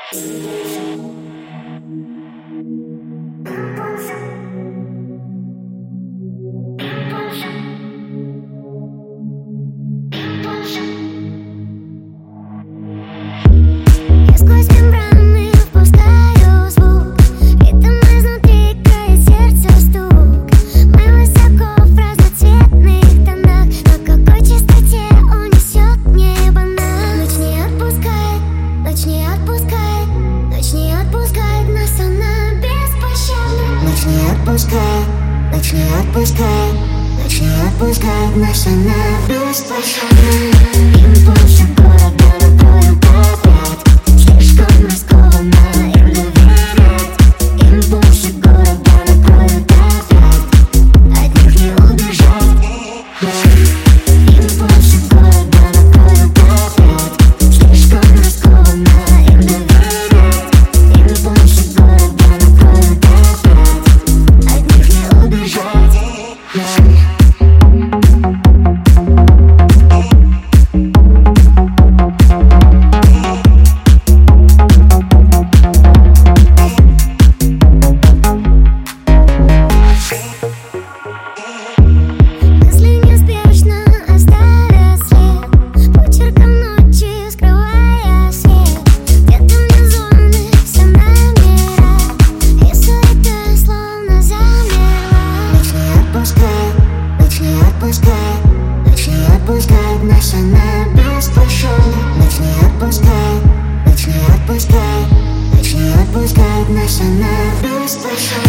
Сквозь мембраны впускаю звук, ритм изнутри крает сердце стук. Мы высоко в разноцветных тонах, на какой частоте унесет небо нас. Ночь не отпускает, ночь не отпускает, ночь не отпускает нас, она беспощадна. Ночь не отпускает, ночь не отпускает, ночь не отпускает нас, она беспощадна. Импульсы города на твою память, слишком рискованно им доверять. Импульсы города на твою память, от них не убежать. Импульсы города на твою память, слишком рискованно им доверять. Импульсы города на твою память, от них не убежать. Мысли неспешно оставят след, почерком ночи скрывая свет. Где-то внизу все номера, и суета словно замерла. Ночь не отпускает, ночь не отпускает, ночь не отпускает нас, она беспощадна. Ночь не отпускает, ночь не отпускает, ночь не отпускает нас, она беспощадна.